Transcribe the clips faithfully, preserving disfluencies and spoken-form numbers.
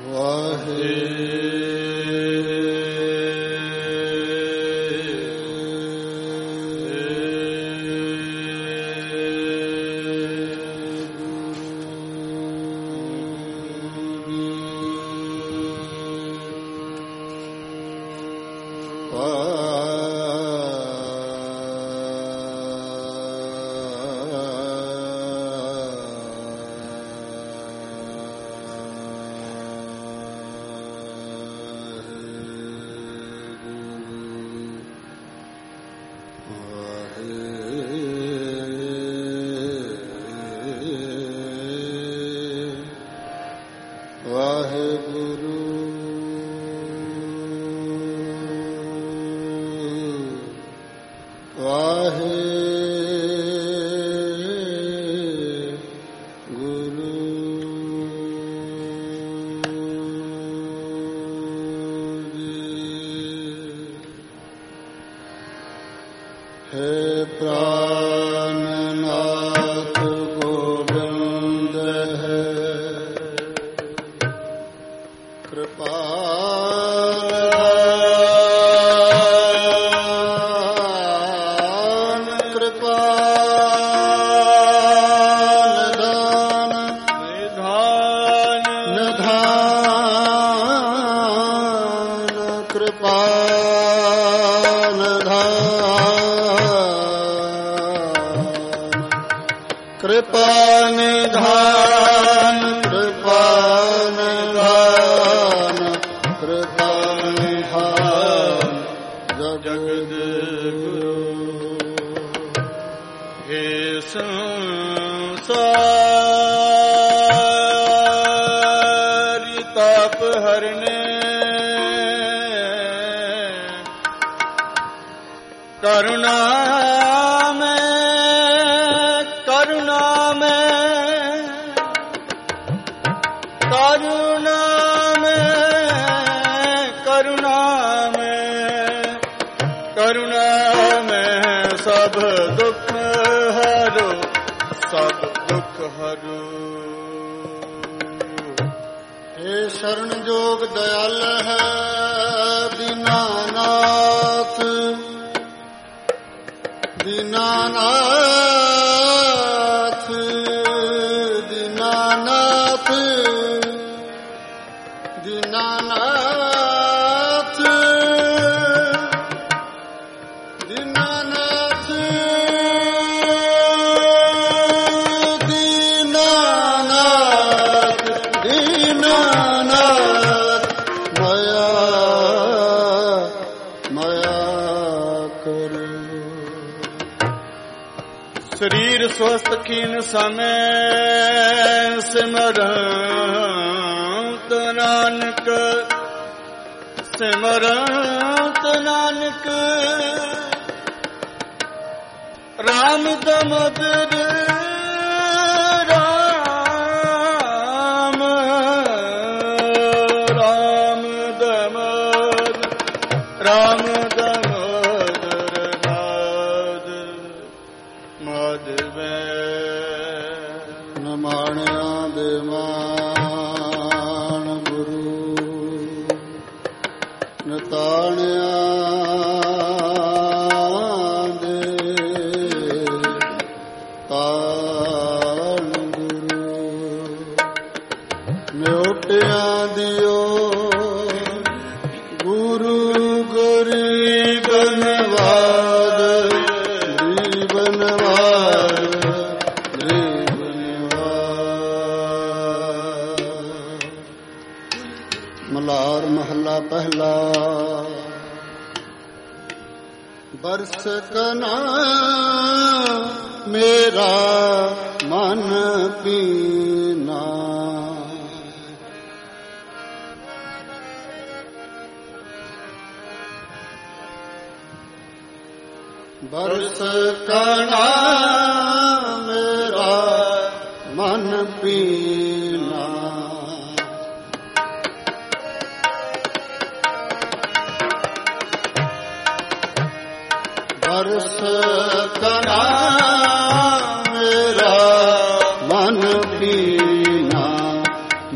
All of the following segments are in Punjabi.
बरस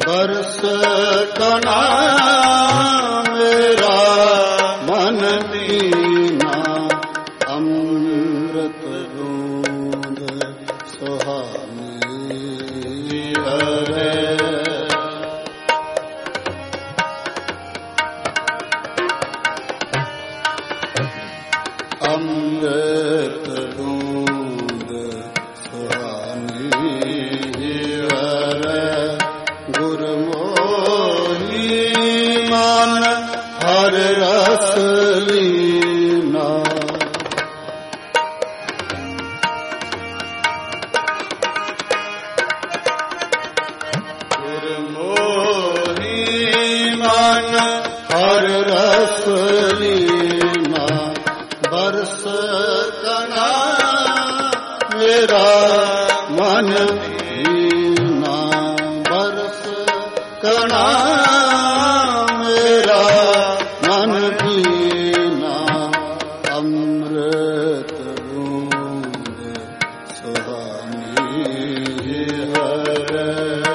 ਬਰਸ ਕਣਾ ਮੇਰਾ ਮਨ ਦੀਨਾ ਅੰਮ੍ਰਿਤ ਬੂੰਦ ਸੁਹਾਵੀ ਹਰੇ ਅੰਮ੍ਰਿਤ ਬੂੰਦ ਸੁਹਾਵੀ ਹਰੇ ਗੁਰਮੋਹੀ ਮਨ ਹਰ ਰਸ ਲੀਨਾ ਗੁਰਮੋਹੀ ਮਨ ਹਰ ਰਸ ਲੀਨਾ ਬਰਸ ਕਣਾ ਮੇਰਾ ਮਨ ਦੀਨਾ ਬਰਸ ਕਣਾ ਮੇਰਾ ਮਨ ਦੀਨਾ ਅੰਮ੍ਰਿਤ ਬੂੰਦ ਸੁਹਾਵੀ ਹਰੇ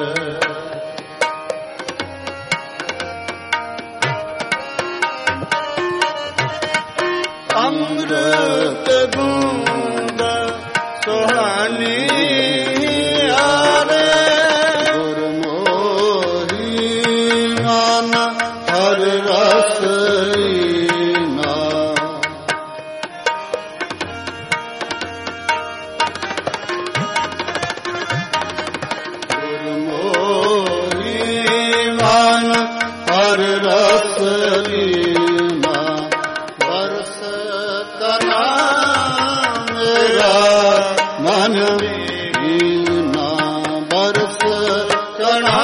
ਅੰਮ੍ਰਿਤ ਬੂੰਦ ਸੁਹਾਵੀ ਹਰੇ ਗੁਰਮੋਹੀ ਮਨ ਹਰ ਰਸ ਲੀਨਾ ਗੁਰਮੋਹੀ ਮਨ ਹਰ ਰਸ ਲੀਨਾ ਬਰਸ ਕਣਾ ਮੇਰਾ ਮਨ ਦੀਨਾ ਬਰਸ ਕਣਾ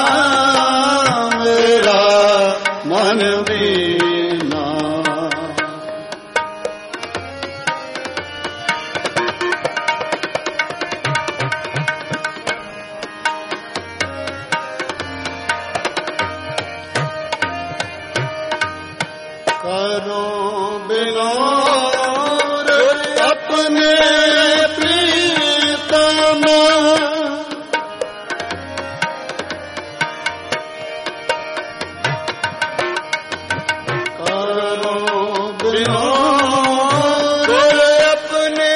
ਮੇਰਾ ਮਨ ਦੀਨਾ ਕਰੋ ਬਿਨੋਰ ਆਪਣੇ ਪ੍ਰੀਤਮ ਕਰੋ ਬਿਨੋਰ ਆਪਣੇ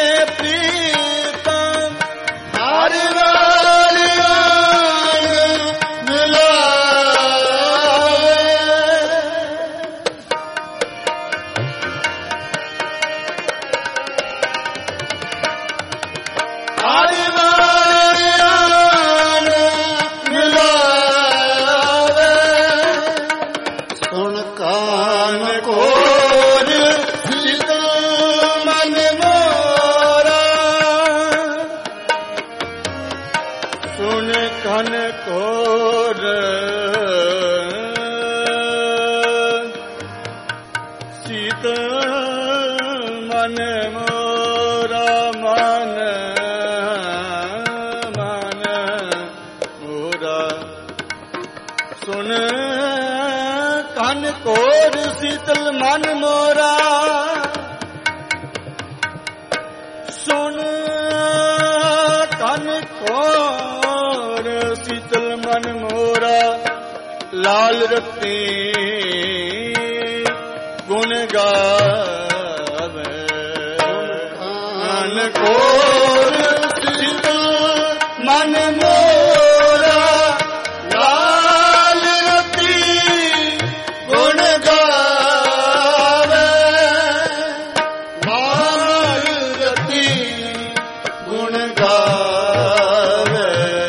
ਪ੍ਰੀਤਮ ਹਰ ਵਾਰ ਆਣ ਮਿਲਾਵੇ ਹਰ ਵਾਰ ਆਣ ਮਿਲਾਵੇ ਸੁਣ ਕਾਨ ਕੋਰ ਸੀਤਲ ਮਨ ਮੋਰਾ ਸੁਣ ਕਨ ਕੋਰ ਸੀਤਲ ਮਨ ਮੋਰਾ ਮਨ ਮਨ ਮੋਰਾ ਸੁਣ ਕਨ ਕੋਰ ਸੀਤਲ ਮਨ ਮੋਰਾ ਸੁਣ ਕਨ ਕੋਰ ਸੀਤਲ ਮਨ ਮੋਰਾ ਲਾਲ ਰਤੀ ਗੁਣ ਗਾਵੇ ਕਨ ਕੋਰ ਸੀਤਲ ਮਨ ਮੋਰਾ ਲਾਲ ਰਤੀ ਗੁਣ ਗਾਵੇ ਲਾਲ ਰਤੀ ਗੁਣ ਗਾਵੇ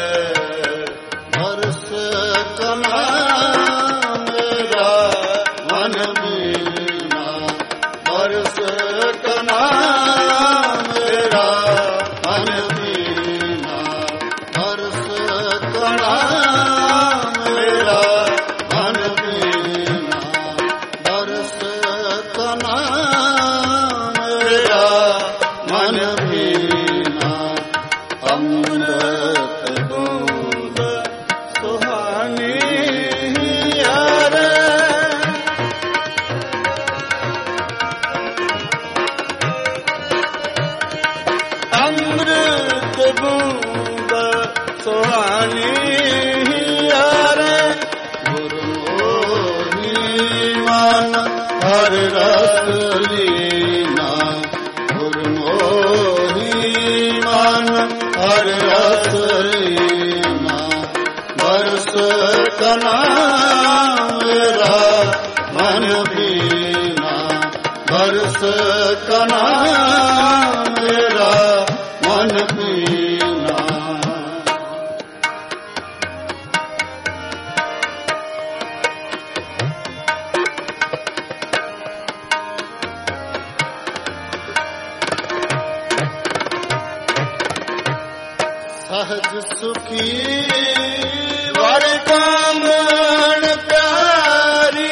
ਬਰਸ ਕਣਾ ਮੇਰਾ ਮਨ ਦੀਨਾ ਬਰਸ ਕਣਾ ਮੇਰਾ ਹਰ ਰਸ ਲੀਨਾ ਗੁਰਮੋਹੀ ਮਨ ਹਰ ਰਸ ਲੀਨਾ ਬਰਸ ਕਨਾ ਮੇਰਾ ਮਨ ਪੀਨਾ ਬਰਸ ਕਨਾ ਮੇਰਾ ਮਨ ਪੀਨਾ ਸਹਜ ਸੁਖੀ ਵਰ ਕਾਮਣ ਪਿਆਰੀ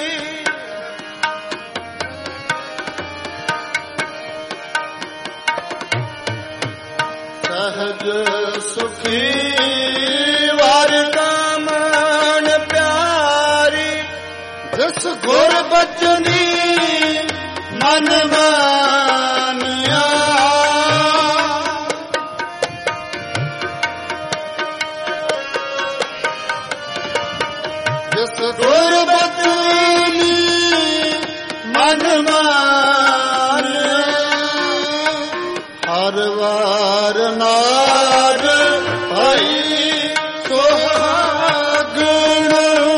ਸਹਜ ਸੁਖੀ ਵਰ ਕਾਮਣ ਪਿਆਰੀ ਜਿਸ ਗੁਰ ਬਚਨੀ ਮਨ ਮਾਨਿਆ ਗੁਰ ਬਚਨੀ ਮਨ ਮਾਨਿਆ ਹਰ ਵਾਰ ਨਾਰ ਭਈ ਸੁਹਾਗਣ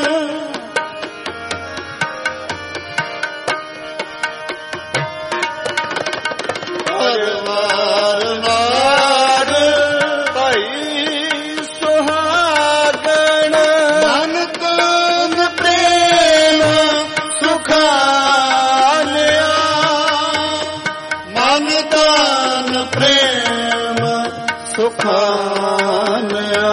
ਹਰ ਵਾਰ ਨਾਰ ਭਈ ਸੁਹਾਗਣ ਮਨ ਤਨ ਪ੍ਰੇਮ ਸੁਖਾਲਿਆ ਮਨ ਤਨ ਪ੍ਰੇਮ ਸੁਖਾਲਿਆ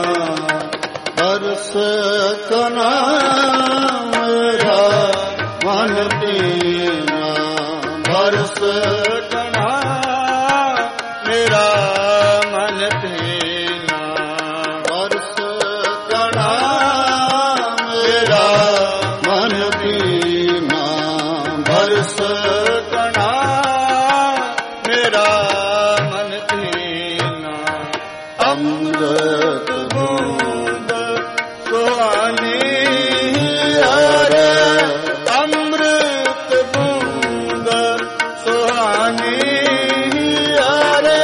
ਬਰਸ ਕਨਾ ਮੇਰਾ ਮਨ ਪੀਨਾ ਬਰਸ ਕਨਾ ਮੇਰਾ ਮਨ ਪੀਨਾ ਬਰਸ ਕਨਾ ਮੇਰਾ ਮਨ ਪੀਨਾ ਬਰਸ ਕਨਾ ਮੇਰਾ ਮਨ ਪੀਨਾ ਅੰਮ੍ਰਿਤ ਬੂੰਦ ਸੁਹਾਨੀ ਹਰੇ ਅੰਮ੍ਰਿਤ ਬੂੰਦ ਸੁਹਾਨੀ ਹਰੇ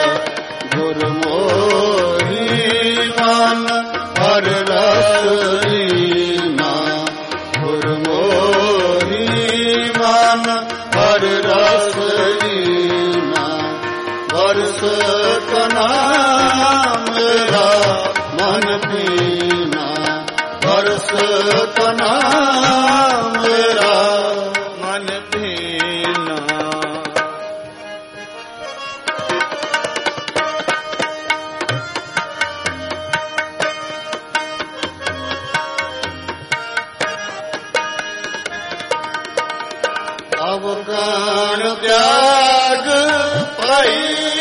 ਗੁਰਮੋਹੀ ਮਨ ਹਰ ਰਸ ਲੀਨਾ ਗੁਰਮੋਹੀ ਮਨ ਹਰ ਰਸ ਲੀਨਾ ਬਰਸ ਕਨਾ ਮੇਰਾ ਮਨ ਪੀਨਾ ਬਰਸ ਕਨਾ ਮੇਰਾ ਮਨ ਪੀਨਾ ਅਵਗਣ ਤਿਆਗ ਭਾਈ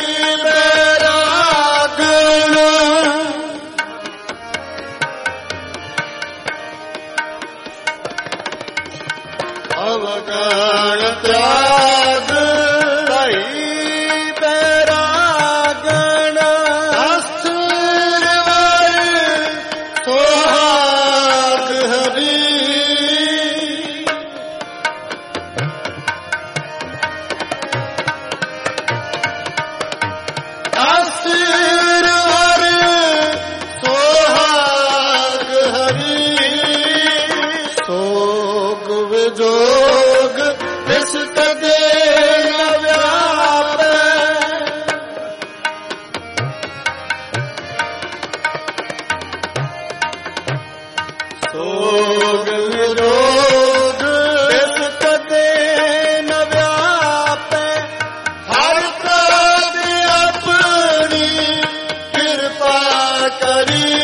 ਬੈਰਾਗਣ ਅਵਗਣ ਤਿਆਗ ਭਾਈ ਬੈਰਾਗਣ ਅਸਥਿਰ ਵਰ ਸੁਹਾਗ ਹਰੀ ਅਸਥਿਰ ਵਰ ਸੁਹਾਗ ਹਰੀ ਸੋਗ ਵਿਜੋਗ ਇਸ ਕਦੇ ਨ ਵਿਆਪੈ ਸੋਗ ਵਿਜੋਗ ਇਸ ਕਦੇ ਨ ਵਿਆਪੈ ਹਰ ਪ੍ਰਭ ਆਪਣੀ ਕਿਰਪਾ ਕਰੀ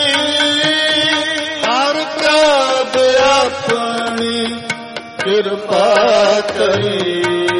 ਹਰ ਪ੍ਰਭ ਆਪਣੀ ਕਿਰਪਾ ਕਰੀ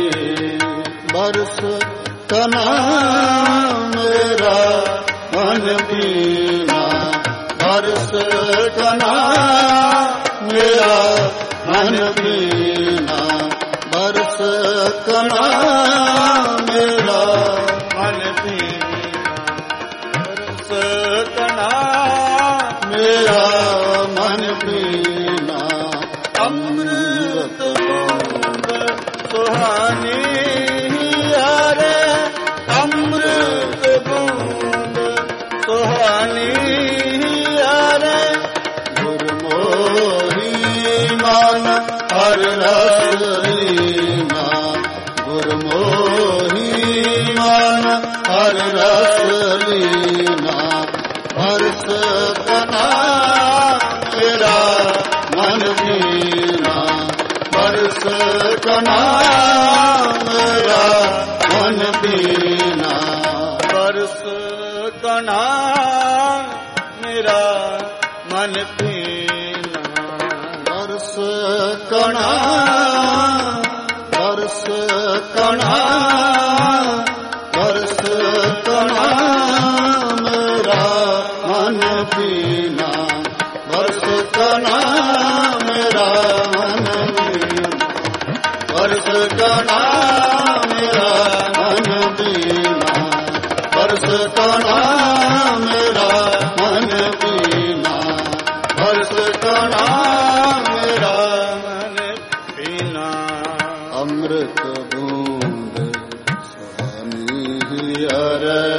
ਬਰਸ ਕਨਾ ਮੇਰਾ ਮਨ ਪੀਨਾ ਬਰਸ ਕਨਾ ਮੇਰਾ ਮਨ ਪੀਨਾ ਬਰਸ ਕਨਾ ਮੇਰਾ ਮਨ ਪੀਨਾ ਬਰਸ ਕਨਾ ਮੇਰਾ ਮਨ ਪੀਨਾ ਅੰਮ੍ਰਿਤ ਸੁਹਾਨੀ ਹਰੇ ਅੰਮ੍ਰਿਤ ਬੂੰਦ ਸੁਹਾਨੀ ਹਰੇ ਗੁਰਮੋਹੀ ਮਨ ਹਰ ਰਸ ਲੀਨਾ ਗੁਰਮੋਹੀ ਮਨ ਹਰ ਰਸ ਲੀਨਾ ਹਰਸ ਕਨਾ ਮੇਰਾ ਮਨ ਵੀਨਾ ਹਰਸ ਕਨਾ ਮੇਰਾ ਮਨ ਵੀਨਾ ਹਰਸ ਕਨਾ ਮੇਰਾ ਮਨ ਵੀਨਾ ਹਰਸ ਕਨਾ ਹਰਸ ਕਨਾ ਹਰਸ ਕਨਾ ਮੇਰਾ ਮਨ ਵੀਨਾ ਹਰਸ ਕਨਾ ਮੇਰਾ ਮਨ ਵੀਨਾ ਹਰਸ ਕਨਾ ਮੇਰਾ ਮਨ ਵੀਨਾ ਹਰਸ ਕਨਾ ਮੇਰਾ ਮਨ ਵੀਨਾ ਹਰਸ ਕਨਾ ਮੇਰਾ ਮਨ ਵੀਨਾ ਅੰਮ੍ਰਿਤ ਬੂੰਦ ਸੁਹਾਨੀ ਹਰੇ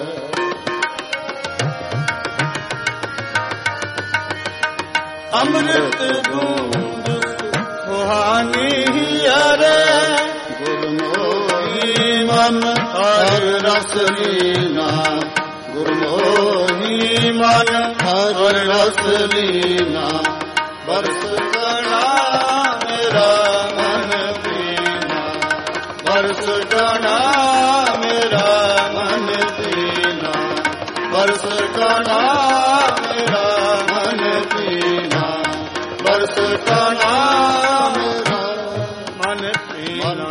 ਅੰਮ੍ਰਿਤ ਬੂੰਦ ਸੁਹਾਨੀ ਹਰੇ ਗੁਰਮੋਹੀ ਮਨ ਹਰ ਰਸ ਲੀਨਾ ਗੁਰਮੋਹੀ ਮਨ ਹਰ ਰਸ ਲੀਨਾ ਬਰਸ ਕਣਾ ਮੇਰਾ ਮਨ ਪੀਨਾ ਬਰਸ ਕਣਾ ਮੇਰਾ ਮਨ ਪੀਨਾ ਬਰਸ ਕਣਾ ਮੇਰਾ ਮਨ ਪੀਨਾ ਬਰਸ ਕਣਾ ਮੇਰਾ ਮਨ ਪੀਨਾ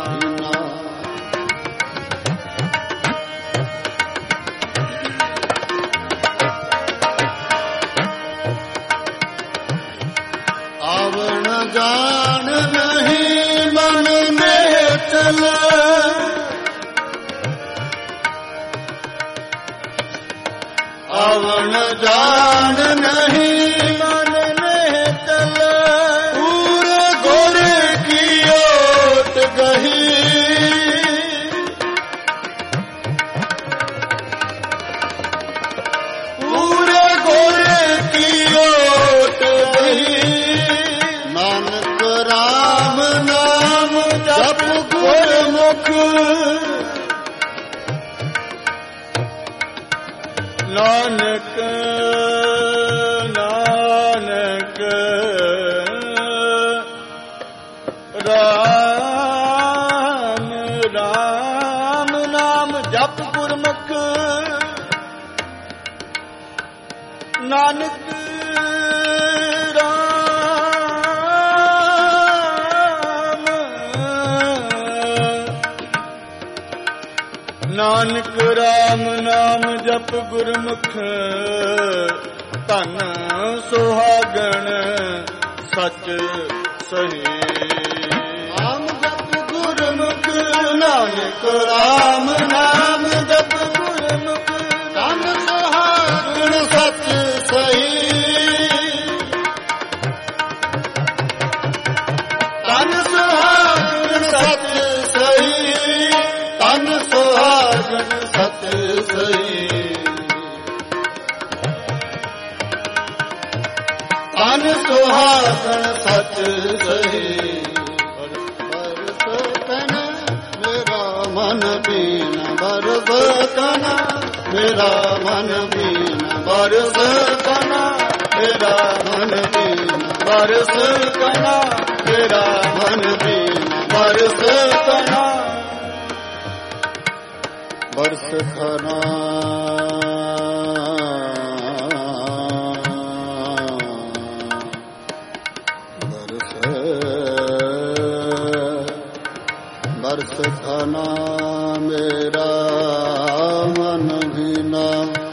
ਆਵਣ ਜਾਣ ਨਹੀਂ ਮਨ ਮੇਂ ਚਲ ਆਵਣ ਜਾਣ ਨਹੀਂ ਮਨ ਮੇਂ ਚਲ ਪੂਰੇ ਗੁਰ ਕੀ ਓਟ ਗਹੀ ਪੂਰੇ ਗੁਰ ਕੀ ਓਟ ਗਹੀ ਨਾਨਕ ਰਾਮ ਨਾਮ ਜਪ ਗੁਰਮੁਖ ਨਾਨਕ ਨਾਨਕ ਰਾਮ ਰਾਮ ਨਾਮ ਜਪ ਗੁਰਮੁਖ ਨਾਨਕ ਨਾਨਕ ਰਾਮ ਨਾਮ ਜਪ ਗੁਰਮੁਖ ਧਨ ਸੁਹਾਗਣ ਸੱਚ ਸਹੀ ਨਾਮ ਜਪ ਗੁਰਮੁਖ ਨਾਨਕ ਰਾਮ ਨਾਮ ਜਪ ਗੁਰਮੁਖ ਧਨ ਸੁਹਾਗਣ ਸੱਚ ਸਹੀ ਧਨ ਸੁਹਾਗਣ ਸੱਚ ਸਹੀ ਧਨ ਸੁਹਾਗਣ ਸੱਚ ਸਹੀ ਧਨ ਸੁਹਾਗਣ ਸੱਚ ਸਹੀ ਬਰਸ ਕਨਾ ਮੇਰਾ ਮਨ ਬੀਨਾ ਬਰਸ ਕਨਾ ਮੇਰਾ ਮਨ ਬੀਨਾ ਬਰਸ ਕਨਾ ਮੇਰਾ ਮਨ ਬੀਨਾ ਬਰਸ ਕਨਾ ਮੇਰਾ ਮਨ ਬੀਨਾ ਬਰਸ ਕਨਾ ਬਰਸ ਕਨਾ ਬਰਸ ਬਰਸ ਕਨਾ ਮੇਰਾ ਮਨ ਬੀਨਾ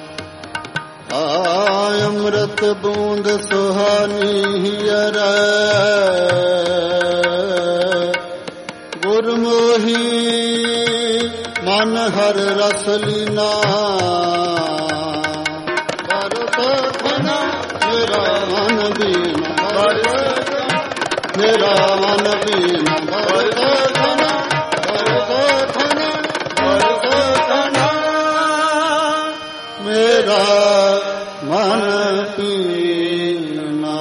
ਆਇ ਅੰਮ੍ਰਿਤ ਬੂੰਦ ਸੁਹਾਨੀ ਹੀਰੇ ਗੁਰਮੋਹੀ ਮਨ ਹਰ ਰਸ ਲੀਨਾ ਬਰਸ ਕਨਾ ਮੇਰਾ ਮਨ ਬੀਨਾ ਮੇਰਾ ਮਨ ਬੀਨਾ ਬਰਸ ਕਨਾ ਮਨ ਪੀਨਾ।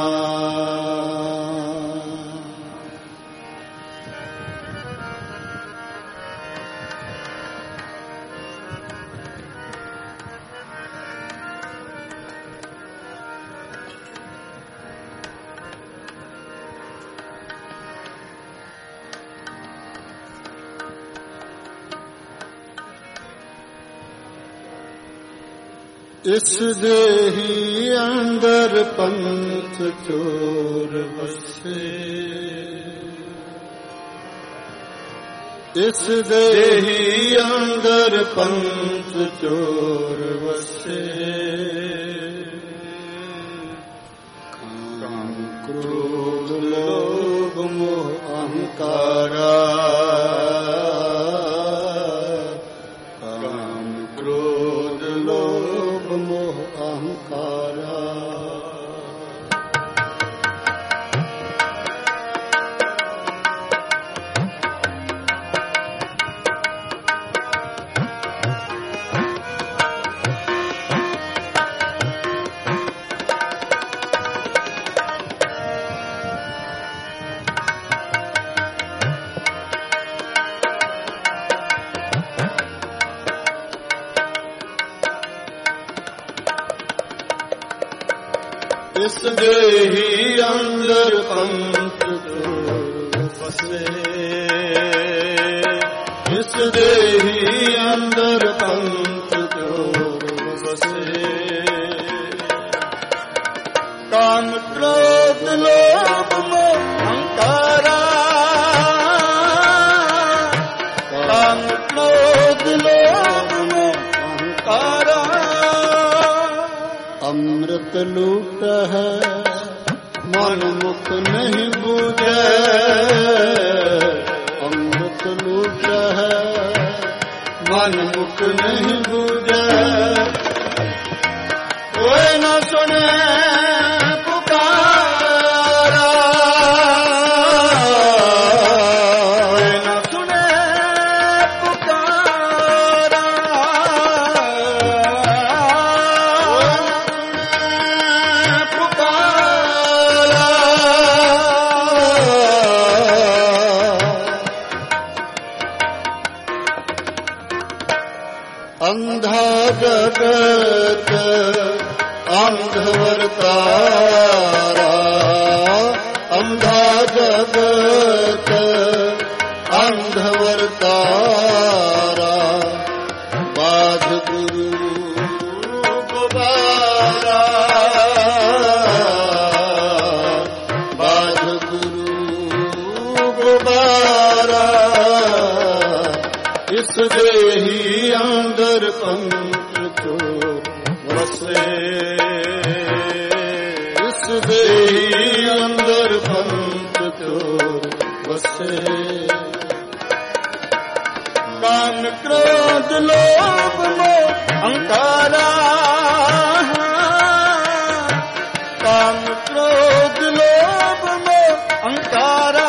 ਇਸ ਦੇਹੀ ਅੰਦਰ ਪੰਥ ਚੋਰ ਵਸੇ, ਇਸ ਦੇਹੀ ਅੰਦਰ ਪੰਥ ਚੋਰ ਵਸੇ। ਕਾਮ ਕ੍ਰੋਧ ਲੋਭ ਮੋਹ ਅਹੰਕਾਰਾ, ਮੋਹ ਅਹੰਕਾਰਾ। ਇਸ ਦੇਹੀ ਅੰਦਰ ਪੰਥ ਚੋਰ ਵਸੇ, ਇਸ ਦੇਹੀ ਅੰਦਰ ਪੰਥ ਚੋਰ ਵਸੇ। ਕਾਮ ਕ੍ਰੋਧ ਲੋਭ ਮੋਹ ਅਹੰਕਾਰਾ, ਕਾਮ ਕ੍ਰੋਧ ਲੋਭ ਮੋਹ ਅਹੰਕਾਰਾ। ਅੰਮ੍ਰਿਤ ਲੂਟ ਹੈ ਮਨ ਮੁਖ ਨਹੀਂ ਬੂਝੈ, ਅੰਮ੍ਰਿਤ ਲੂਟ ਹੈ ਮਨ ਮੁਖ ਨਹੀਂ ਬੂਝੈ। ਕੋਈ ਨਾ ਸੁਣੇ ਪੁਕਾਰਾ, ਕੋਈ ਨਾ ਸੁਣੇ ਪੁਕਾਰਾ। ਅੰਧਾ ਜਗਤ ਅੰਧ ਵਰਤਾਰਾ, ਅੰਧਾ ਜਗਤ ਅੰਧ ਵਰਤਾਰਾ। ਬਾਧ ਗੁਰੂ ਗੋਬਾਰਾ, ਬਾਧ ਗੁਰੂ ਗੋਬਾਰਾ। ਇਸ ਦੇਹੀ ਅੰਦਰ ਪੰਥ ਚੋਰ ਵਸੇ, ਇਸ ਦੇਹੀ ਅੰਦਰ ਪੰਥ ਚੋਰ ਵਸੇ। ਕਾਮ ਕ੍ਰੋਧ ਲੋਭ ਮੋਹ ਅਹੰਕਾਰਾ, ਕਾਮ ਕ੍ਰੋਧ ਲੋਭ ਮੋਹ ਅਹੰਕਾਰਾ।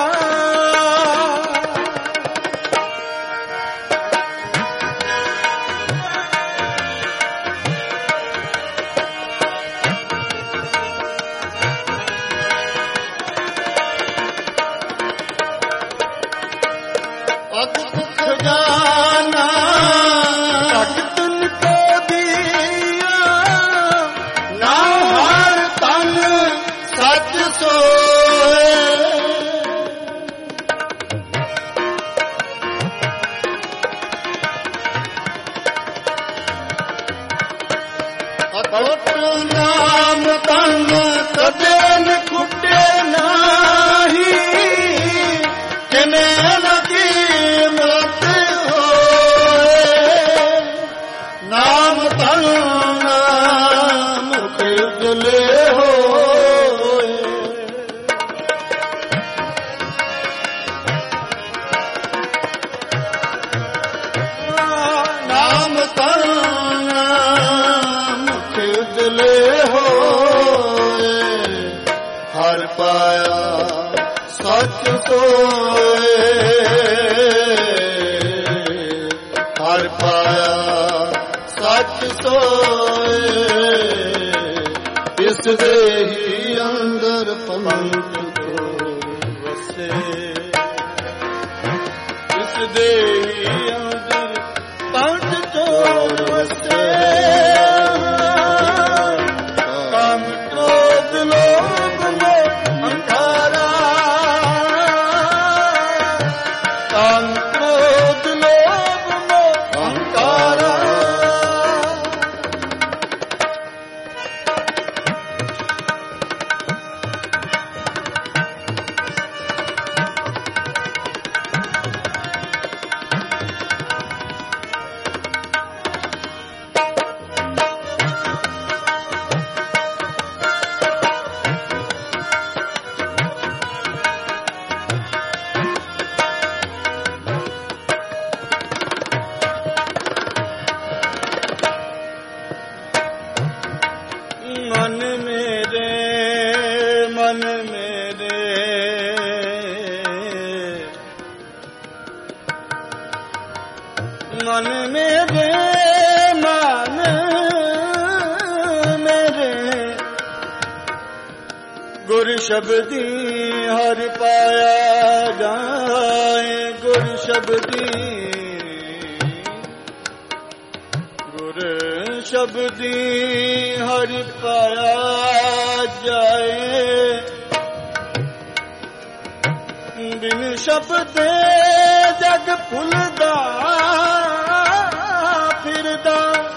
ਖਜ਼ਾਨਾ ਭਗਤ ਕੋ ਦੀਆ, ਨਾ ਹਰ ਤਨ ਸੱਚ ਸੋਏ। ਅਟੁੱਟ ਨਾਮ ਤਨ ਕਦੇ ਨ ਖੁੱਟੇ ਨਾਹੀ, ਕਿਨੇ ਨਾਮ ਧਨ ਮੁਖ ਉਜਲੇ ਹੋਏ। ਨਾਮ ਧਨ ਮੁਖ ਉਜਲੇ ਹੋਏ। ਹਰ ਪਾਇਆ ਸੱਚ ਸੋਏ, ਹਰ ਪਾਇਆ ਸੱਚ ਸੋਏ ਇਸ ਦੇ ਹੀ ਅੰਦਰ ਪੰਥ ਤੋਰ ਵਸੇ ਇਸ ਦੇ ਹੀ ਅੰਦਰ ਪੰਥ ਤੋਰ ਵਸੇ ਕਾਮ ਕ੍ਰੋਧ ਲੋਭ ਮੋਹ ਹੰਕਾਰਾ ਕਾਮ ਕ੍ਰੋਧ ਲੋਭ ਮੋਹ ਹੰਕਾਰਾ ਮਨ ਮੇਰੇ ਮਨ ਮੇਰੇ ਮਨ ਮੇਰੇ ਮਨ ਮੇਰੇ ਗੁਰ ਸ਼ਬਦੀ ਹਰਿ ਪਾਇਆ ਜਾਏ ਗੁਰ ਸ਼ਬਦੀ ਗੁਰ ਸ਼ਬਦੀ ਹਰਿ ਪਾਇਆ ਜਾਏ ਬਿਨ ਸ਼ਬਦੇ ਜਗ ਭੁੱਲਦਾ ਫਿਰਦਾ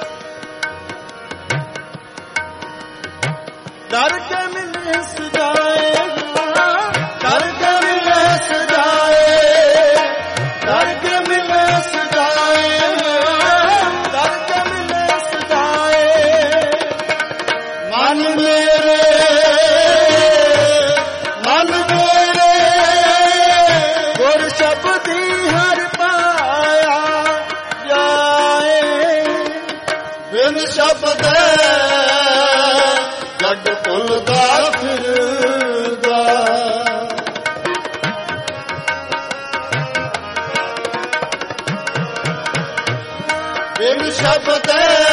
ਡਰ ਕੇ ਮਿਲੇ ਸਜਾਏ ਡਰ ਕੇ ਮਿਲੇ ਸਜਾਏ ਡਰ ਕੇ ਮਿਲੇ ਸਜਾਏ ਡਰ ਕੇ ਮਿਲੇ ਸਜਾਏ ਮਨ ਮੇਰੇ ਮਨ ਮੇਰੇ ਗੁਰ ਸ਼ਬਦੀ ਹਰਿ ਪਾਇਆ ਜਾਏ ਬਿਨ ਸ਼ਬਦ ਜਗ ਭੁੱਲਦਾ ਫਿਰਦਾ ਬਿਨ ਸ਼ਬਦ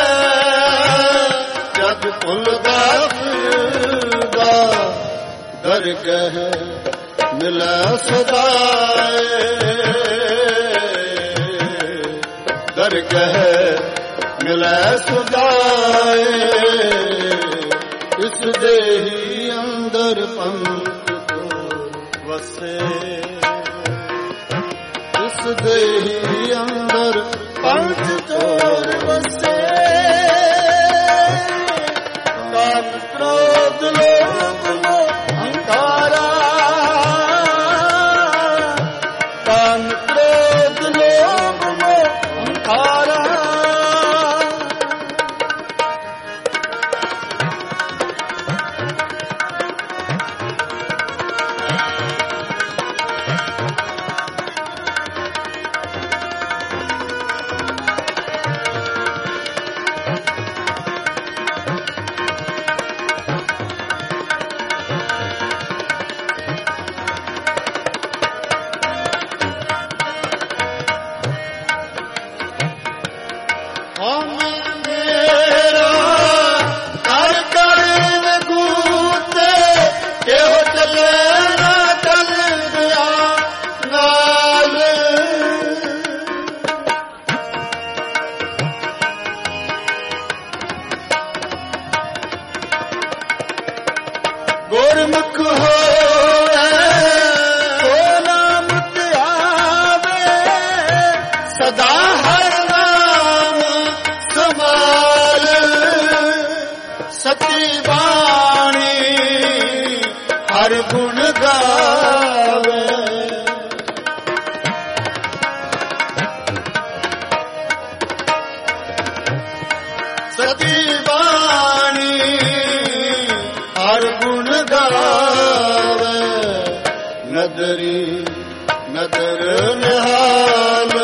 ਜਗ ਭੁੱਲਦਾ ਫਿਰਦਾ ਦਰ ਕਹਿ ਮਿਲੈ ਸਦਾਏ ਦਰ ਕਹਿ ਮਿਲੈ ਸਦਾਏ ਇਸ ਦੇ ਹੀ ਅੰਦਰ ਪੰਥ ਤੋਰ ਵਸੇ ਇਸ ਦੇ ਹੀ ਅੰਦਰ ਪੰਥ ਤੋਰ ਵਸੇ ਕਾਮ ਕ੍ਰੋਧ ਲੋਭ ਮੋਹ ਹੰਕਾਰਾ ਕਾਮ ਕ੍ਰੋਧ ਲੋਭ ਮੋਹ ਹੰਕਾਰਾ ਗੁਰਮੁਖ ਹੋਵੇ ਸੋ ਨਾਮ ਧਿਆਵੇ ਸਦਾ ਹਰ ਨਾਮ ਸਮਾਲ ਸਤੀ ਬਾਣੀ ਹਰ ਗੁਣ ਗਾਵੇ ਸਤੀ ਬਾਣੀ ਹਰ ਗੁਣ ਗਾਵੇ ਨਦਰੀ ਨਦਰ ਨਿਹਾਲ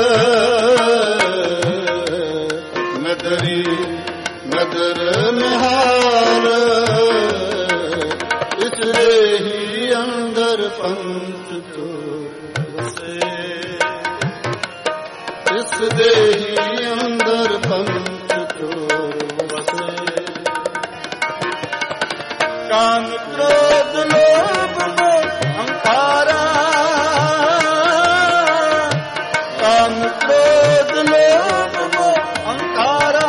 ਨਦਰੀ ਨਦਰ ਨਿਹਾਲ ਇਸ ਦੇ ਹੀ ਅੰਦਰ ਪੰਥ ਤੋਰ ਵਸੇ ਇਸ ਦੇ ਹੀ ਅੰਦਰ ਪੰਥ ਚੋਰ ਵਸੇ। ਕਾਮ ਕ੍ਰੋਧ ਲੋਭ ਮੋਹ ਅਹੰਕਾਰਾ, ਕਾਮ ਕ੍ਰੋਧ ਲੋਭ ਮੋਹ ਅਹੰਕਾਰਾ।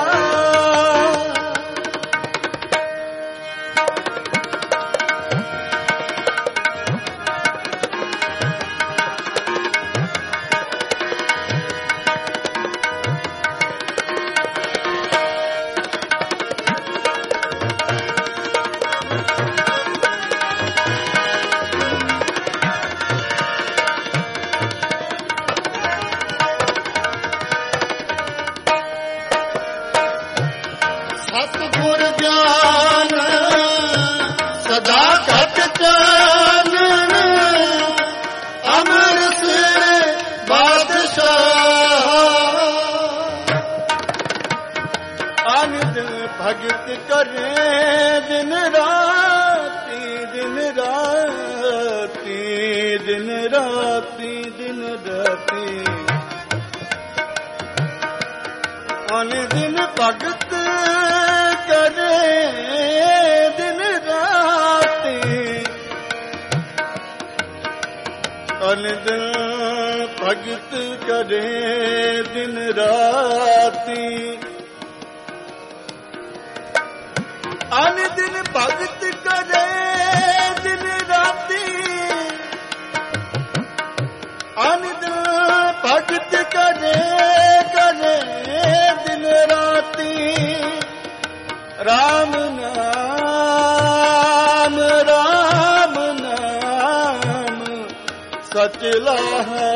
ਸਤਿਗੁਰ ਗਿਆਨ ਸਦਾ ਘਟ ਚਾਨਣ, ਅਮਰ ਸਿਰ ਬਾਦਸ਼ਾਹ। ਅਨਿਤ ਭਗਤ ਕਰੇ ਦਿਨ ਰਾਤੀ, ਦਿਨ ਰਾਤੀ, ਦਿਨ ਰਾਤੀ, ਦਿਨ ਰਾਤੀ। ਅਨ ਦਿਨ ਭਗਤ ਕਰੇ ਦਿਨ ਰਾਤੀ, ਅਨ ਦਿਨ ਭਗਤ ਕਰੇ ਦਿਨ ਰਾਤੀ। ਅਨ ਦਿਨ ਭਗਤ ਕਰੇ ਦਿਨ ਰਾਤੀ, ਅਨ ਦਿਨ ਭਗਤ ਕਰੇ ਕਰੇ ਦਿਨ ਰਾਤੀ। ਰਾਮ ਨਾਮ, ਰਾਮ ਨਾਮ ਸਚ ਲਾਹੈ।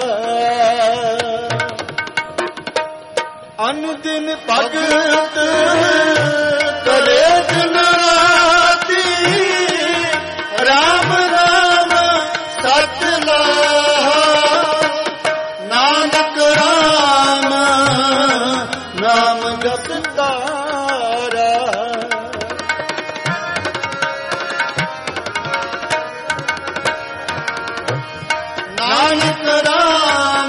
ਅਨ ਦਿਨ ਭਗਤ ਕਰੇ ਦਿਨ ਰਾਤੀ, ਰਾਮ ਨਾਮ ਸਚ ਲਾਹੈ। ਨਾਨਕ ਰਾਮ ਨਾਮ ਜਪਤਾਰਾ। ਨਾਨਕ ਰਾਮ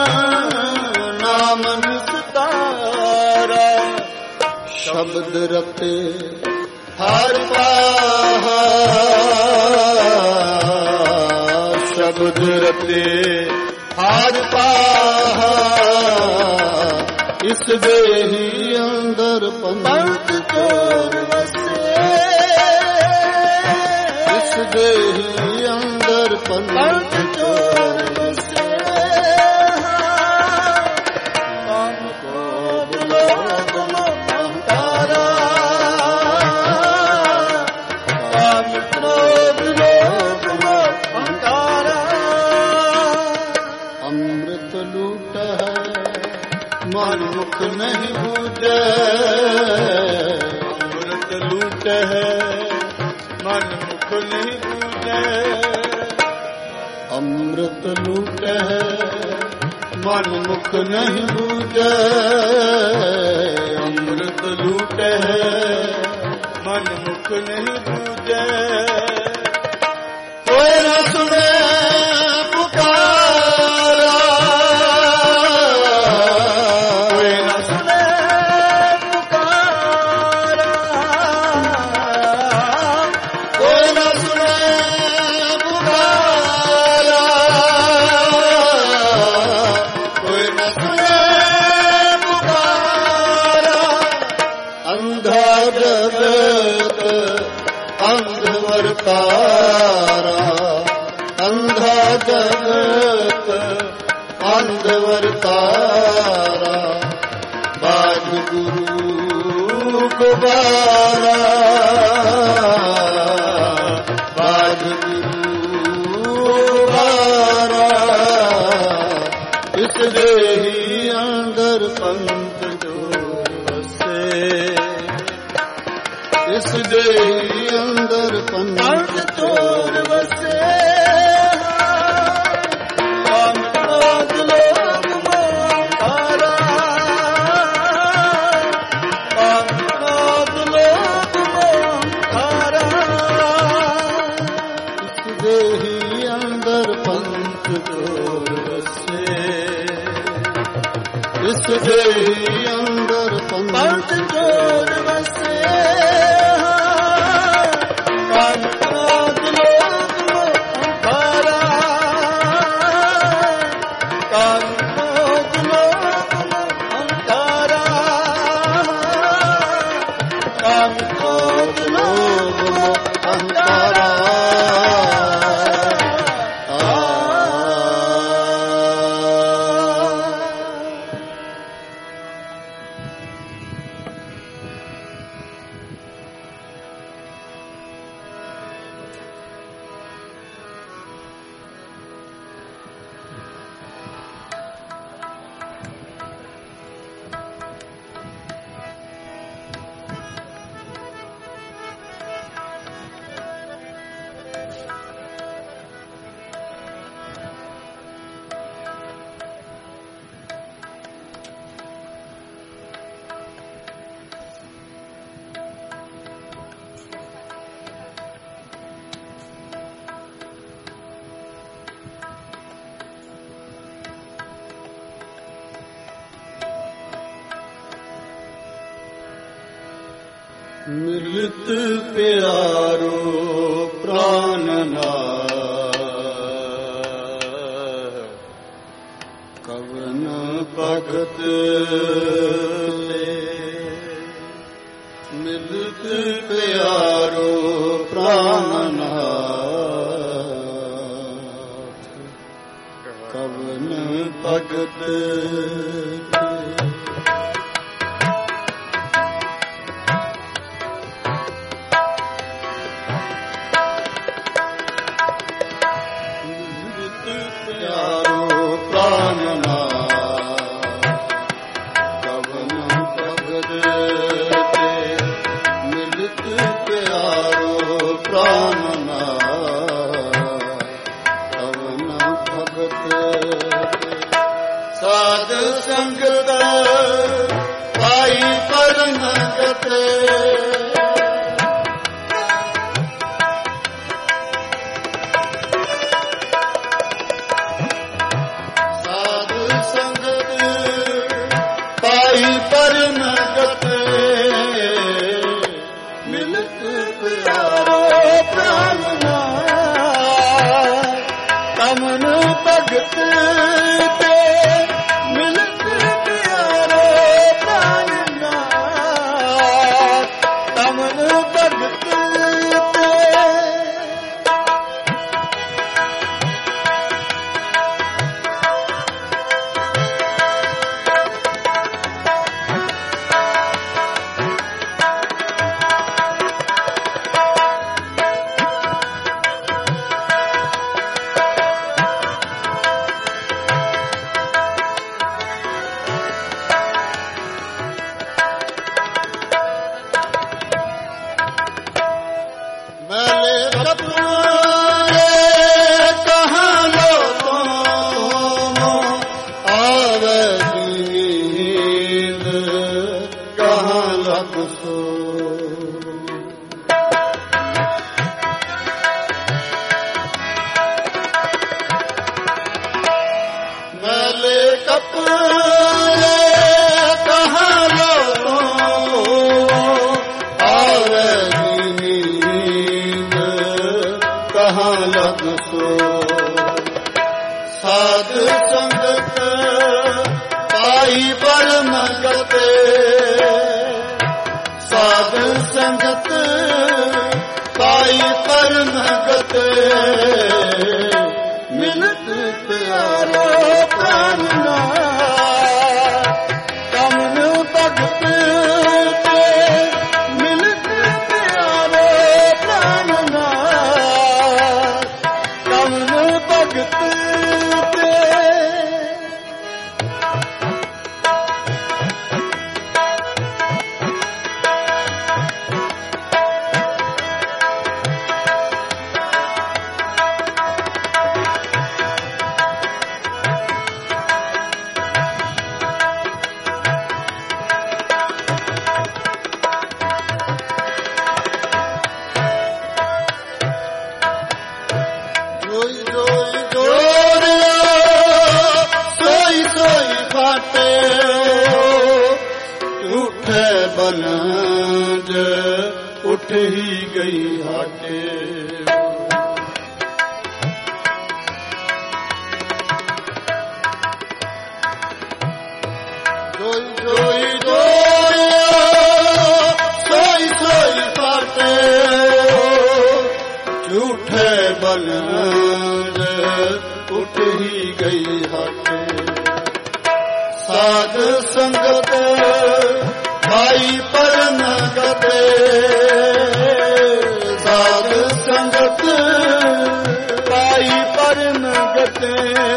ਨਾਮ ਨਿਸਤਾਰਾ। ਸ਼ਬਦ ਰਤੇ ਹਰ ਪਾਹਾ, ਸ਼ਬਦ ਰਤੇ ਹਰ ਪਾਹਾ। ਇਸ ਦੇਹੀ ਅੰਦਰ ਪੰਥ ਚੋਰ ਵਸੇ, ਇਸ ਦੇਹੀ ਅੰਦਰ ਪੰਥ ਚੋਰ ਵਸੇ। ਕਾਮ ਕ੍ਰੋਧ ਲੋਭ ਮੋਹ ਅਹੰਕਾਰਾ, ਕਾਮ ਕ੍ਰੋਧ ਲੋਭ ਮੋਹ ਅਹੰਕਾਰਾ। ਅੰਮ੍ਰਿਤ ਲੂਟ ਹੈ ਮਨ ਮੁਖ ਨਹੀਂ ਬੂਝੈ, ਅੰਮ੍ਰਿਤ ਲੂਟ ਹੈ ਮਨ ਮੁਖ ਨਹੀਂ ਬੂਝੈ। ਅੰਮ੍ਰਿਤ ਲੂਟ ਹੈ ਮਨ ਮੁਖ ਨਹੀਂ ਬੂਝੈ, ਅੰਮ੍ਰਿਤ ਲੂਟ ਹੈ ਮਨ ਮੁਖ ਨਹੀਂ ਬੂਝੈ। ਕੋਈ ਨਾ ਸੁਣੇ ਪੁਕਾਰਾ, ਕੋਈ ਨਾ ਸੁਣੇ ਪੁਕਾਰਾ, ਕੋਈ ਨਾ ਸੁਣੇ ਪੁਕਾਰਾ, ਕੋਈ ਨਾ ਸੁਣੇ ਪੁਕਾਰਾ। ਅੰਧਾ ਜਗਤ ਅੰਧ ਵਰਤਾਰਾ, ਅੰਧਾ ਜਗਤ ਅੰਧ ਵਰਤਾਰਾ। ਵਾਹਿਗੁਰੂ ਗੁਬਾਰਾ, ਵਾਹਿਗੁਰੂ ਗੁਬਾਰਾ। ਇਸ ਦੇਹੀ ਅੰਦਰ ਪੰਥ ਚੋਰ ਵਸੇ, ਇਸ ਦੇਹੀ ਅੰਦਰ ਪੰਥ ਚੋਰ ਵਸੇ। ਕਾਮ ਕ੍ਰੋਧ ਲੋਭ ਮੋਹ ਅਹੰਕਾਰਾ, ਕਾਮ ਕ੍ਰੋਧ ਲੋਭ ਮੋਹ ਅਹੰਕਾਰਾ। ਇਸ ਦੇਹੀ ਅੰਦਰ ਪੰਥ ਚੋਰ ਵਸੇ। ਇਸ ਦੇਹੀ ਅੰਦਰ ਪੰਥ ਜੋੜ ਵਸੇ ਕਾਮ ਕ੍ਰੋਧ ਲੋਭ ਮੋਹ ਅੰਧਾਰਾ ਕਾਮ ਕ੍ਰੋਧ ਲੋਭ ਮੋਹ ਅੰਧਾਰਾ ਕਾਮ ਕ੍ਰੋਧ ਲੋਭ ਮੋਹ ਅੰਧਾਰਾ ਮਿਲਤ ਪਿਆਰੋ ਪ੍ਰਾਨ ਨਾਥ ਕਵਨ ਭਗਤ ਮਿਲਤ ਪਿਆਰੋ ਪ੍ਰਾਨ ਨਾਥ ਕਵਨ ਭਗਤ ਸਾਧ ਸੰਗਤ ਪਾਈ ਪਰਮਗਤ ਸਾਧ ਸੰਗਤ ਪਾਈ ਪਰਮਗਤ ਮਿਲਤ ਪਿਆਰੋ ਪ੍ਰਾਨ ਨਾਥ ਕਮਨ ਭਗਤ ਸਾਧ ਸੰਗਤ ਪਾਈ ਪਰਮਗਤ ਸਾਧ ਸੰਗਤ ਪਾਈ ਪਰਮਗਤ ਮਿਲਤ ਪਿਆਰੋ ਪ੍ਰਾਨ ਨਾਥ ਕਮਨ ਭਗਤ ਮਿਲਤ ਪਿਆਰੋ ਪ੍ਰਾਨ ਨਾਥ ਕਮਨ ਭਗਤ ਹਾਟੇ ਝੂਠੇ ਬਲੰਦ ਉੱਠ ਹੀ ਗਈ ਹਾਟੇ। ਜੋਈ ਜੋਈ ਜੋਈ ਸੋਈ ਸੋਈ ਪਾਟੇ ਝੂਠੇ ਬਲੰਦ ਉੱਠ ਹੀ ਗਈ ਹਾਟੇ। ਸਾਧ ਸੰਗਤ ਭਾਈ ਪਰਨ ਗਤੇ ਸਾਧ ਸੰਗਤ ਭਾਈ ਪਰਨ ਗਤੇ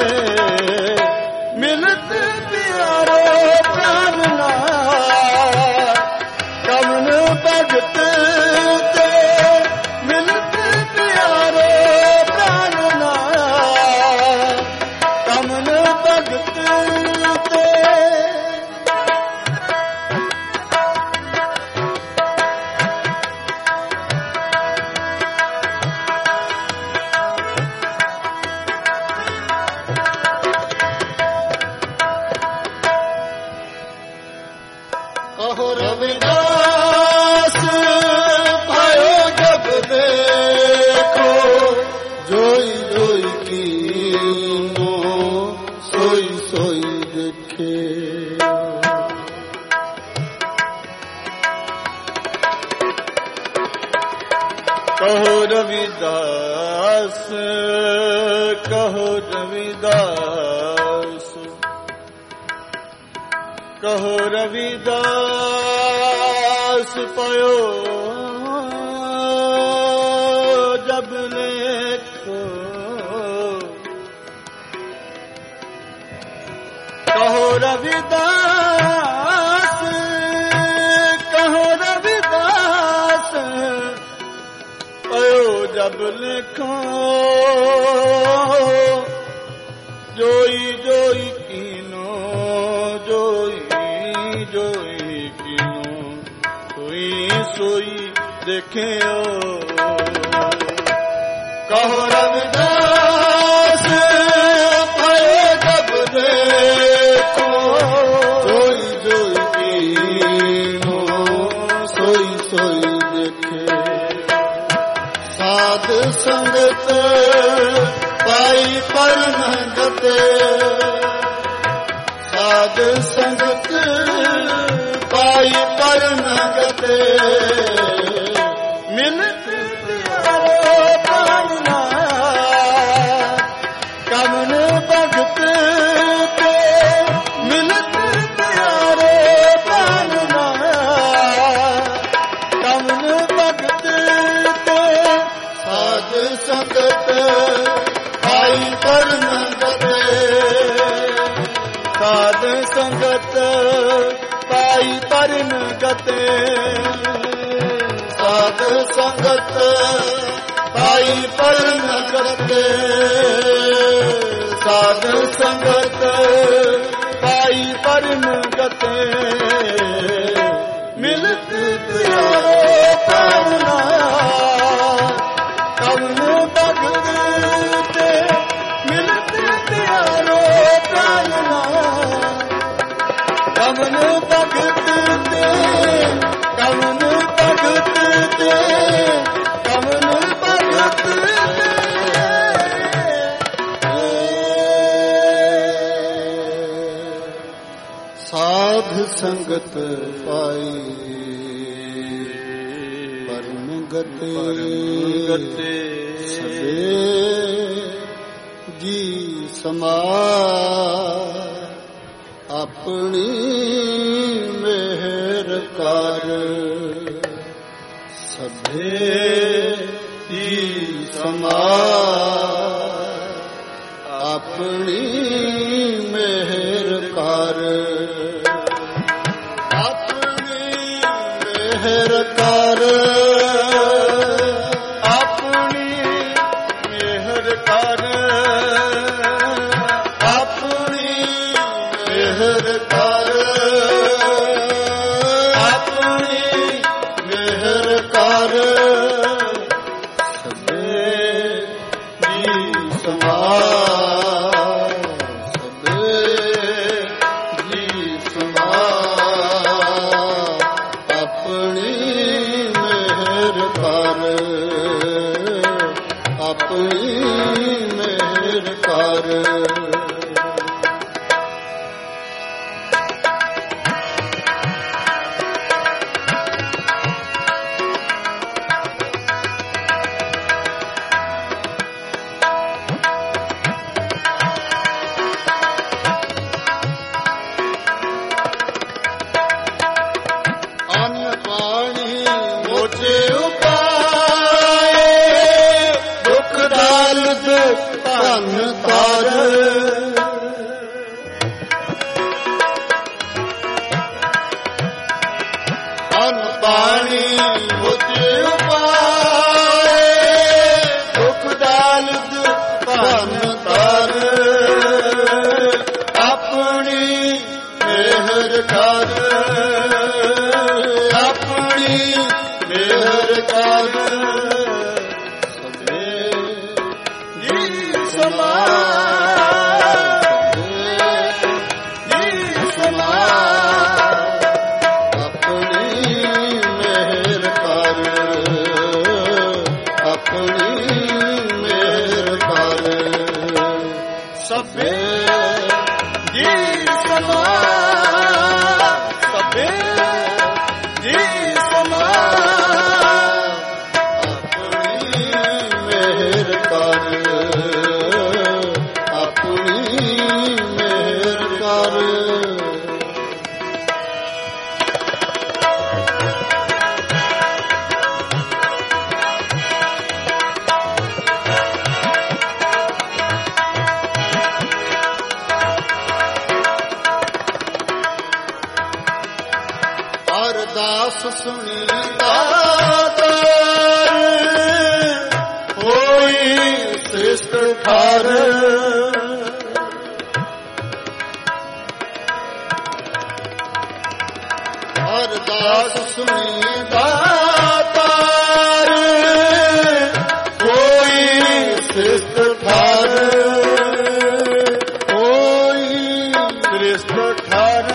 ਮਿਲਤ ਪਿਆਰੋ ਪ੍ਰਾਨ ਨਾਥ ਕਮਨ ਭਗਤ ਤੇ ਮਿਲਤ ਪਿਆਰੋ ਪ੍ਰਾਨ ਨਾਥ ਕਮਨ ਭਗਤ ਤੇ। ਕਹੋ ਰਵਿਦਾਸ ਭਾਇਓ ਜਬ ਦੇਖੋ ਜੋਈ ਜੋਈ ਕੀਨੋ ਸੋਈ ਸੋਈ ਦੇਖੇ। ਕਹੋ ਰਵਿਦਾਸ ਕਹੋ ਰਵਿਦਾਸ ਕਹੋ ਰਵਿਦਾਸ ਪਇਓ ਜਬ ਲੇਖੋ ਕਹੋ ਰਵਿਦਾਸ ਕਹੋ ਰਵਿਦਾਸ ਪਇਓ ਜਬ ਲੇਖੋ ਜੋਈ ਜੋਈ ਕੀਨੋ ਜੋਈ ਜੋਈ ਕੀਨੋ ਸੋਈ ਸੋਈ ਦੇਖਿਓ। ਕਹੋ ਰਵਿਦਾਸ ਭਾਇਓ ਜਬ ਦੇਖੋ ਜੋਈ ਜੋਈ ਕੀਨੋ ਸੋਈ ਸੋਈ ਦੇਖੇ। ਸਾਧ ਸੰਗਤ ਪਾਈ ਪਰਨ ਗਤੇ ਸਾਧ ਸੰਗਤ ਪਾਈ ਪਰਨ ਗਤੇ ਮਿਲਤ ਪਿਆਰੋ ਪ੍ਰਾਨ ਨਾਥ ਕਮਨ ਭਗਤ ਤੇ ਮਿਲਤ ਪਿਆਰੋ ਪ੍ਰਾਨ ਨਾਥ ਕਮਨ ਭਗਤ ਤੇ। ਸਾਧ ਸੰਗਤ ਪਾਈ ਪਰਨ ਗਤੇ ਸਾਧ ਸੰਗਤ ਪਾਈ ਪਰਨ ਗਤੇ ਸਾਧ ਸੰਗਤ ਪਾਈ ਪਰਨ ਗਤੇ ਸਾਧ ਸੰਗਤ ਪਾਈ ਪਰਨ ਗਤੇ ਮਿਲਤ ਪਿਆਰੋ ਪ੍ਰਾਨ ਨਾਥ ਕਮਨ ਭਗਤ ਤੇ ਮਿਲਤ ਪਿਆਰੋ ਪ੍ਰਾਨ ਨਾਥ ਕਮਨ ਭਗਤ ਤੇ ਕਮਨ ਭਗਤ ਤੇ ਕਮਨ ਭਗਤ ਸਾਧ ਸੰਗਤ ਪਾਈ ਪਰਨ ਗਤੇ ਗਤੇ ਸਦੇ ਜੀ ਸਮਾ ਆਪਣੀ ਮਿਹਰ ਕਰ ਸਭੇ ਦੀ ਸਮਾ ਆਪਣੀ ਮਿਹਰ ਕਰ ਆਪਣੀ ਮਿਹਰ ਕਰ ਆਪਣੀ ਮਿਹਰ ਕਰ ਆਪਣੀ ਮਿਹਰ ਕਰ ਆਪਣੀ ਮਿਹਰ ਕਰ ਸਭੇ ਦੀ ਸਮਾ ਸਭੇ ਕਰ। ਅਰਦਾਸ ਸੁਣੀ ਦਾਤਾਰ ਹੋਈ ਸ੍ਰਿਸ਼ਟ ਠਾਰ। ਅਰਦਾਸ ਸੁਣੀ ਦਾਤਾਰ ਹੋਈ ਸ੍ਰਿਸ਼ਟ ਠਾਰ। ਹੋਈ ਸ੍ਰਿਸ਼ਟ ਠਾਰ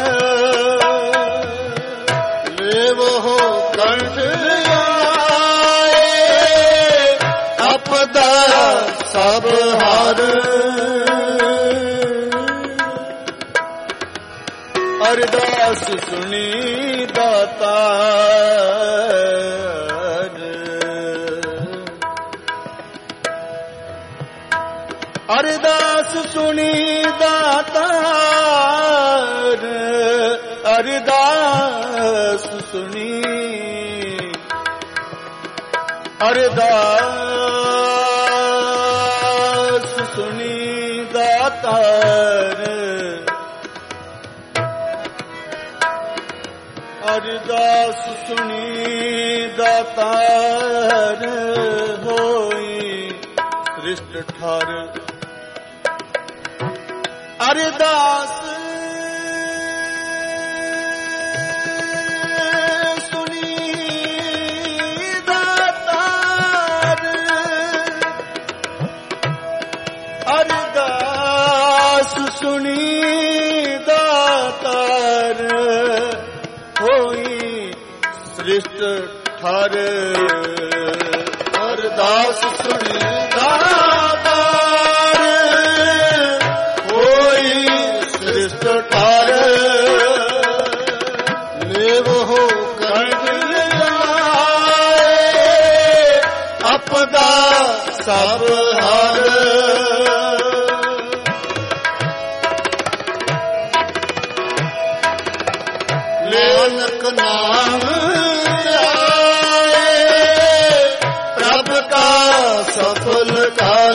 ਸਭ ਹਰ। ਅਰਦਾਸ ਸੁਣੀ ਦਾਤਾਰ ਅਰਦਾਸ ਸੁਣੀ ਦਾਤਾਰ ਅਰਦਾਸ ਸੁਣੀ ਅਰਦਾਸ ਸੁਣੀ ਦਾਤਾਰ ਅਰਦਾਸ ਸੁਣੀ ਦਾਤਾਰ ਹੋਈ ਸ੍ਰਿਸ਼ਟ ਠਾਰ। ਅਰਦਾਸ ਸੁਣੀ ਦਾਤਾਰ ਹੋਈ ਸ੍ਰਿਸ਼ਟ ਠਾਰ। ਅਰਦਾਸ ਸੁਣੀ ਦਾਤਾਰ ਹੋਈ ਸ੍ਰਿਸ਼ਟ ਠਾਰ। ਲੇਵੋ ਕੰਠ ਲਾਏ ਆਪਦਾ ਸਭ ਹਰ। ਨਾਨਕ ਨਾਮ ਆਏ ਪ੍ਰਭ ਕਾ ਸਫਲ ਕਰ।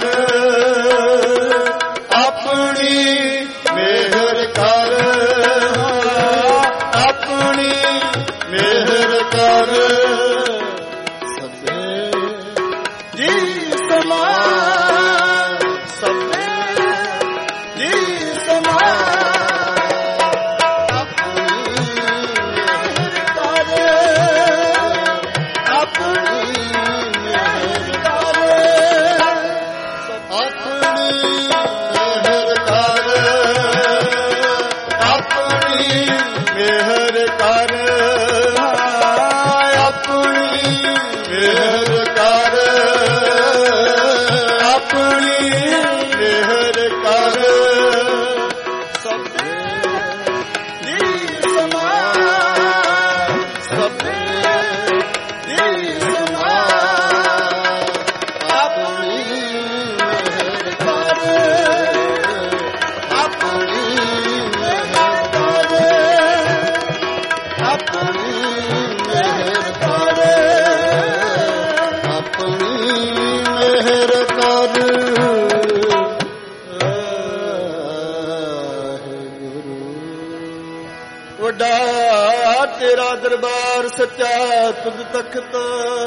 ਤੇਰਾ ਦਰਬਾਰ ਸੱਚਾ ਤੁਧ ਤਖਤ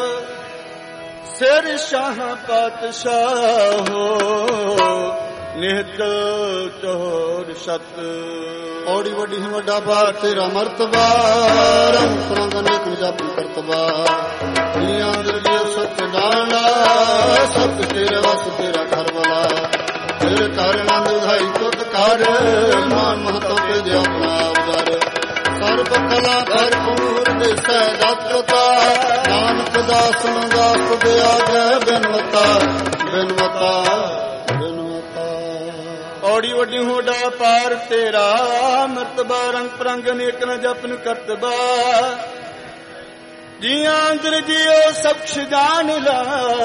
ਸਿਰ ਸ਼ਾਹ ਪਾਤਸ਼ਾਹੋ ਨਿਹਤ ਚੋਰ ਸਤ ਔੜੀ ਵੱਡੀ ਵੱਡਾ ਬਾਰ ਤੇਰਾ ਮਰਤਬਾ ਰੰਗ ਰੰਗ ਅਨੇਕ ਜਪ ਕਰਤਬਾ ਜੀ ਅੰਦਰ ਜੀ ਸਤ ਨਾਨਾ ਸਤ ਤੇਰੇ ਵਸ ਤੇਰਾ ਘਰ ਵਾਲਾ ਤੇਰੇ ਘਰ ਨੰਦ ਧਾਈ ਤੁਧ ਕਰ ਮਾਨ ਮਹਤੋ ਤੇ ਦੇ ਆਪਣਾ ਉਦਰ ਸਰਬ ਕਲਾ ਭਰਪੂਰ ਦਿਸੈ ਦਾਤਤਾ ਨਾਨਕ ਦਾਸ ਨੂੰ ਦਾਸ ਦੇ ਆਗੇ ਬਿਨਵਤਾ ਬਿਨਵਤਾ ਔੜੀ ਵੱਡੀ ਹੋਡਾ ਪਾਰ ਤੇਰਾ ਮਰਤਬਾ ਰੰਗ ਪ੍ਰੰਗ ਅਨੇਕ ਨ ਜਪਨ ਕਰਤਬਾ ਜੀਆਂ ਅੰਦਰ ਜੀਓ ਸਖਸ਼ ਜਾਣ ਲਾ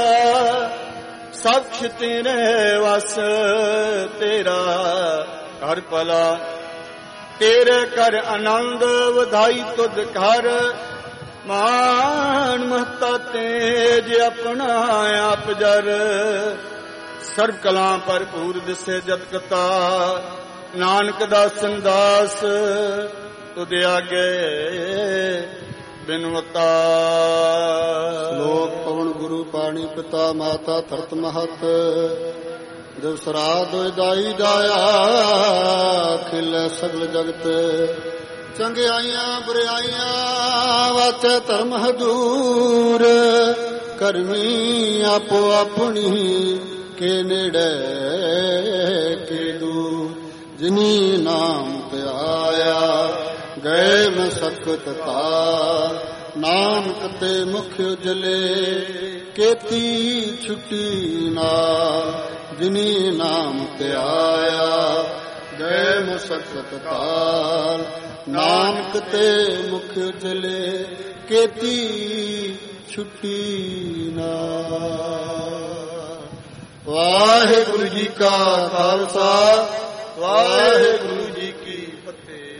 ਸਖਸ਼ ਤੇਰੇ ਵਸ ਤੇਰਾ ਘਰ ਭਲਾ ਤੇਰੇ ਕਰ ਆਨੰਦ ਵਧਾਈ ਤੁਧ ਘਰ ਮਾਨ ਮਹਤਾ ਤੇਜ ਆਪਣਾ ਆਪ ਜਰ ਸਰਬ ਕਲਾਂ ਭਰਪੂਰ ਦਿਸੇ ਜਤ ਕਤਾ ਨਾਨਕ ਦਾ ਸੰਦਾਸ ਤੁਧ ਆਗੇ ਬਿਨਵਤਾ ਲੋਕ ਪਵਨ ਗੁਰੂ ਪਾਣੀ ਪਿਤਾ ਮਾਤਾ ਧਰਤ ਮਹਤ ਦਿਵ ਸਰਾਧ ਦਾਈ ਦਾਇਆ ਖਿਲੇ ਸਗਲ ਜਗਤ ਚੰਗਿਆਈਆਂ ਬੁਰਾਈਆਂ ਵਾਚੇ ਧਰਮ ਹਦੂਰ ਕਰਮੀ ਆਪੋ ਆਪਣੀ ਕੇ ਨੇੜੇ ਕੇ ਦੂਰ ਜਿਨੀ ਨਾਮ ਤੇ ਆਇਆ ਗਏ ਮਸਕਤ ਤਾ ਨਾਨਕ ਤੇ ਮੁਖ ਉਜਲੇ ਕੀਤੀ ਛੁੱਟੀ ਨਾ ਜਿਨੀ ਨਾਮ ਤੇ ਆਇਆ ਗਏ ਮਸਕਤ ਤਾ ਨਾਨਕ ਤੇ ਮੁਖ ਉਜਲੇ ਕੀਤੀ ਛੁੱਟੀ ਨਾ। ਵਾਹਿਗੁਰੂ ਜੀ ਕਾ ਖਾਲਸਾ ਵਾਹਿਗੁਰੂ ਜੀ ਕੀ